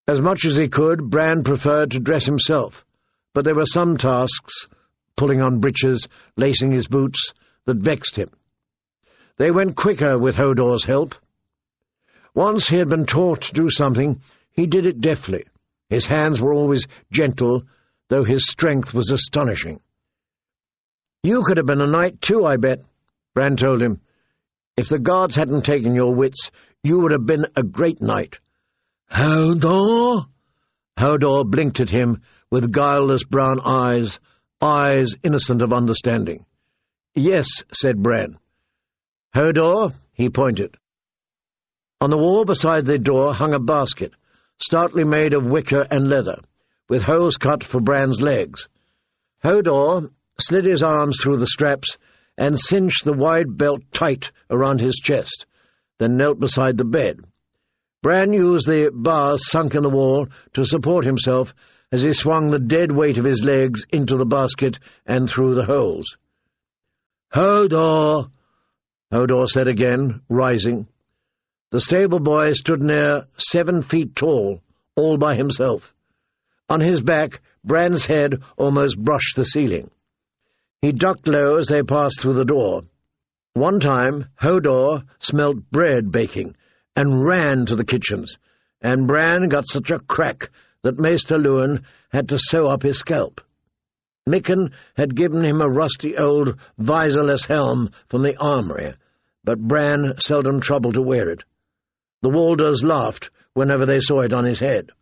As much as he could, Bran preferred to dress himself, but there were some tasks, pulling on breeches, lacing his boots, that vexed him. They went quicker with Hodor's help. Once he had been taught to do something, he did it deftly. His hands were always gentle, though his strength was astonishing. "You could have been a knight too, I bet," Bran told him. "If the gods hadn't taken your wits, you would have been a great knight." "Hodor?" Hodor blinked at him with guileless brown eyes innocent of understanding. "Yes," said Bran. "Hodor," he pointed. On the wall beside the door hung a basket, stoutly made of wicker and leather, with holes cut for Bran's legs. Hodor slid his arms through the straps and cinched the wide belt tight around his chest, then knelt beside the bed. Bran used the bars sunk in the wall to support himself as he swung the dead weight of his legs into the basket and through the holes. "Hodor," Hodor said again, rising. The stable boy stood near 7 feet tall, all by himself. On his back, Bran's head almost brushed the ceiling. He ducked low as they passed through the door. One time, Hodor smelt bread baking and ran to the kitchens, and Bran got such a crack that Maester Luwin had to sew up his scalp. Mikken had given him a rusty old visorless helm from the armoury, but Bran seldom troubled to wear it. The Walders laughed whenever they saw it on his head.